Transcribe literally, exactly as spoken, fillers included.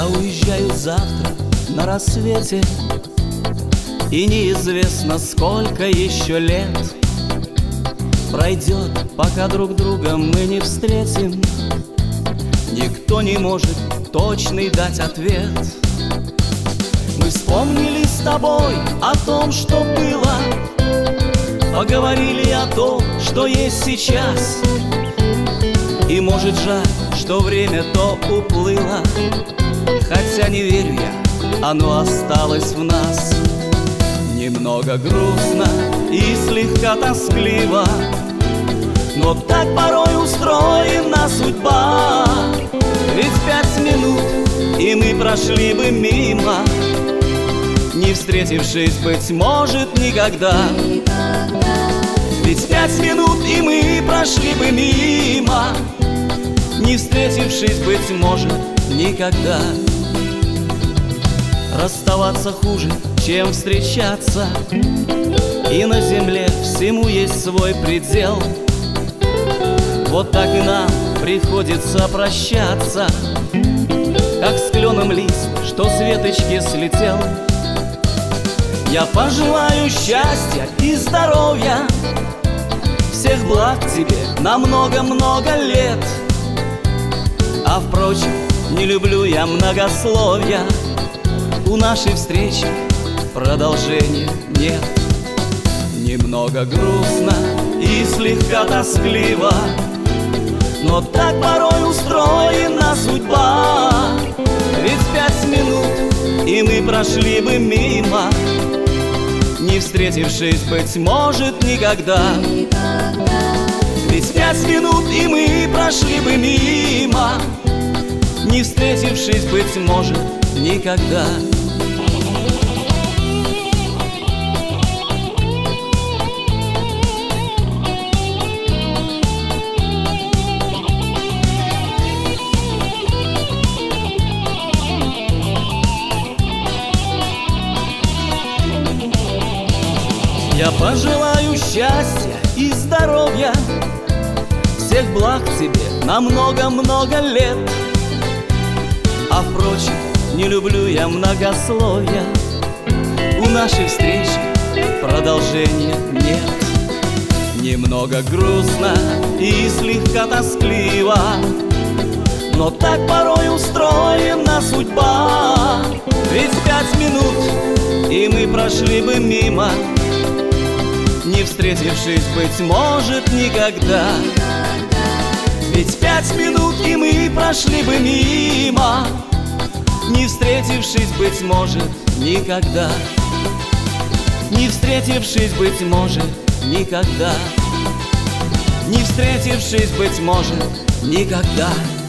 Я уезжаю завтра на рассвете, и неизвестно, сколько еще лет пройдет, пока друг друга мы не встретим. Никто не может точный дать ответ. Мы вспомнили с тобой о том, что было, поговорили о том, что есть сейчас. И может жаль, что время то уплыло, хотя не верю я, оно осталось в нас. Немного грустно и слегка тоскливо, но так порой устроена судьба. Ведь пять минут, и мы прошли бы мимо, не встретившись, быть может, никогда. Ведь пять минут, и мы прошли бы мимо, не встретившись, быть может, никогда. Расставаться хуже, чем встречаться, и на земле всему есть свой предел. Вот так и нам приходится прощаться, как с кленом лист, что с веточки слетел. Я пожелаю счастья и здоровья, всех благ тебе на много-много лет. А впрочем, не люблю я многословья, у нашей встречи продолжения нет. Немного грустно и слегка тоскливо, но так порой устроена судьба. Ведь пять минут, и мы прошли бы мимо, не встретившись, быть может, никогда. Ведь пять минут, и мы прошли бы мимо, не встретившись, быть может, никогда. Я пожелаю счастья и здоровья, всех благ тебе на много-много лет. А впрочем, не люблю я многословья, у нашей встречи продолжения нет. Немного грустно и слегка тоскливо, но так порой устроена судьба. Ведь пять минут, и мы прошли бы мимо, не встретившись, быть может, никогда. Ведь пять минут, и мы прошли бы мимо, не встретившись, быть может, никогда. Не встретившись, быть может, никогда. Не встретившись, быть может, никогда.